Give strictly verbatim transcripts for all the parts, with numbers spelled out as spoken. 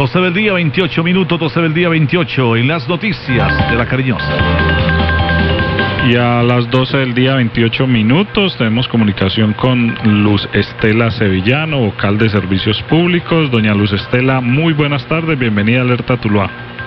doce del día, veintiocho minutos, doce del día, veintiocho, en las noticias de La Cariñosa. Y a las doce del día, veintiocho minutos, tenemos comunicación con Luz Estela Sevillano, vocal de Servicios Públicos. Doña Luz Estela, muy buenas tardes, bienvenida a Alerta Tuluá.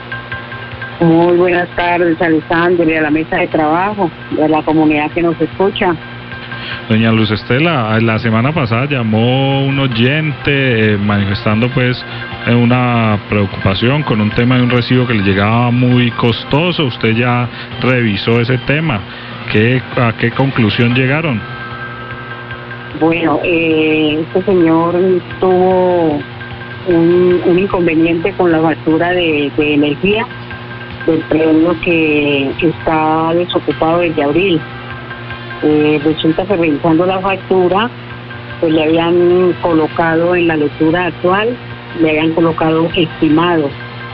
Muy buenas tardes, Alessandro, y a la mesa de trabajo, y a la comunidad que nos escucha. Doña Luz Estela, la semana pasada llamó un oyente eh, manifestando pues eh, una preocupación con un tema de un recibo que le llegaba muy costoso. Usted ya revisó ese tema. ¿Qué, ¿A qué conclusión llegaron? Bueno, eh, este señor tuvo un, un inconveniente con la factura de, de energía del predio que está desocupado desde abril. Eh, resulta que revisando la factura, pues le habían colocado en la lectura actual, le habían colocado estimado.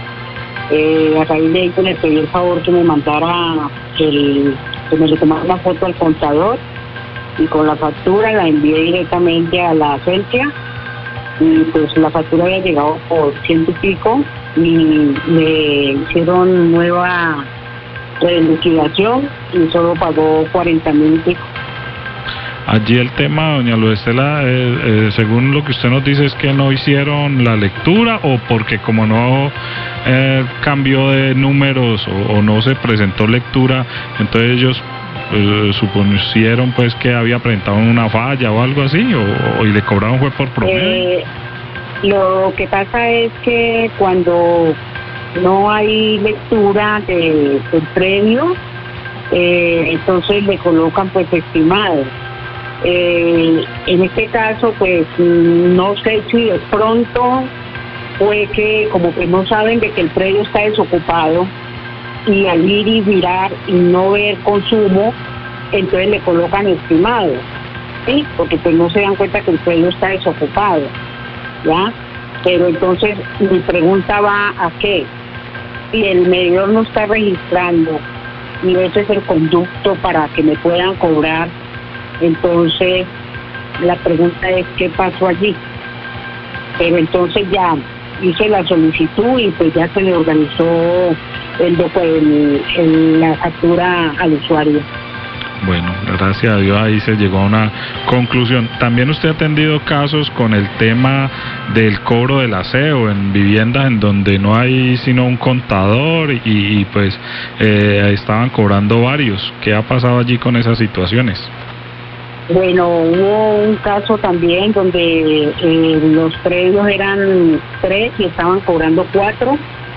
Eh, a raíz de ello le pedí el favor que me mandara, el, que me le tomara una foto al contador, y con la factura la envié directamente a la agencia, y pues la factura había llegado por ciento y pico, y le hicieron nueva liquidación y solo pagó cuarenta mil y pico. Allí el tema, doña Luz Estela, eh, eh, según lo que usted nos dice, es que no hicieron la lectura, o porque como no eh, cambió de números o, o no se presentó lectura, entonces ellos eh, supusieron pues que había presentado una falla o algo así, o, o y le cobraron fue por promedio. Eh, lo que pasa es que cuando no hay lectura de, del predio, eh, entonces le colocan pues estimado. Eh, en este caso pues no sé si de pronto fue que como que no saben de que el predio está desocupado, y al ir y mirar y no ver consumo, entonces le colocan estimado, ¿sí? Porque pues no se dan cuenta que el predio está desocupado, ¿ya? Pero entonces mi pregunta va a qué. Si el medidor no está registrando y ese es el conducto para que me puedan cobrar, entonces la pregunta es qué pasó allí. Pero entonces ya hice la solicitud y pues ya se le organizó el, el, el, la factura al usuario. Bueno, gracias a Dios ahí se llegó a una conclusión. También usted ha atendido casos con el tema del cobro del aseo en viviendas en donde no hay sino un contador y, y pues eh, estaban cobrando varios. ¿Qué ha pasado allí con esas situaciones? Bueno, hubo un caso también donde eh, los predios eran tres y estaban cobrando cuatro.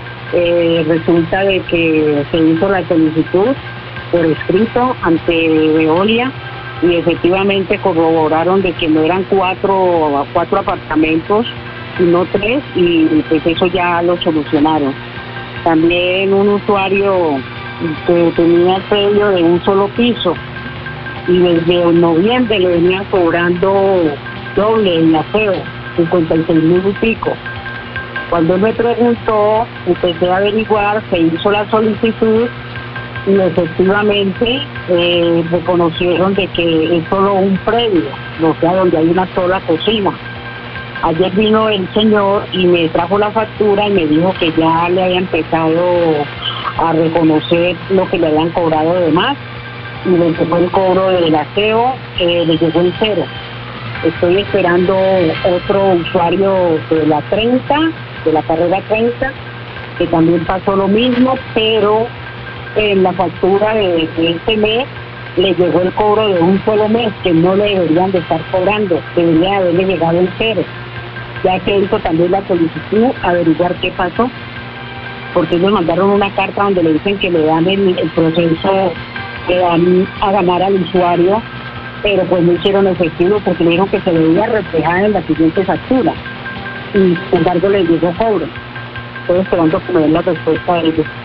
Eh, resulta de que se hizo la solicitud por escrito ante Veolia y efectivamente corroboraron de que no eran cuatro cuatro apartamentos sino tres, y pues eso ya lo solucionaron. También un usuario que tenía el predio de un solo piso y desde noviembre le venían cobrando doble el aseo, cincuenta y seis mil y pico. Cuando él me preguntó, empecé a averiguar, se hizo la solicitud y efectivamente eh, reconocieron de que es solo un predio, o sea, donde hay una sola cocina. Ayer vino el señor y me trajo la factura y me dijo que ya le había empezado a reconocer lo que le habían cobrado de más, y le llegó el cobro del aseo, eh, le llegó en cero. Estoy esperando otro usuario de la treinta, de la carrera treinta, que también pasó lo mismo, pero en la factura de, de este mes le llegó el cobro de un solo mes, que no le deberían de estar cobrando, debería haberle llegado en cero. Ya que hizo también la solicitud, averiguar qué pasó, porque ellos mandaron una carta donde le dicen que le dan el, el proceso, le dan a ganar al usuario, pero pues no hicieron efectivo porque le dijeron que se debía reflejar en la siguiente factura, y sin embargo le llegó cobro. Estoy esperando que me den la respuesta de ellos.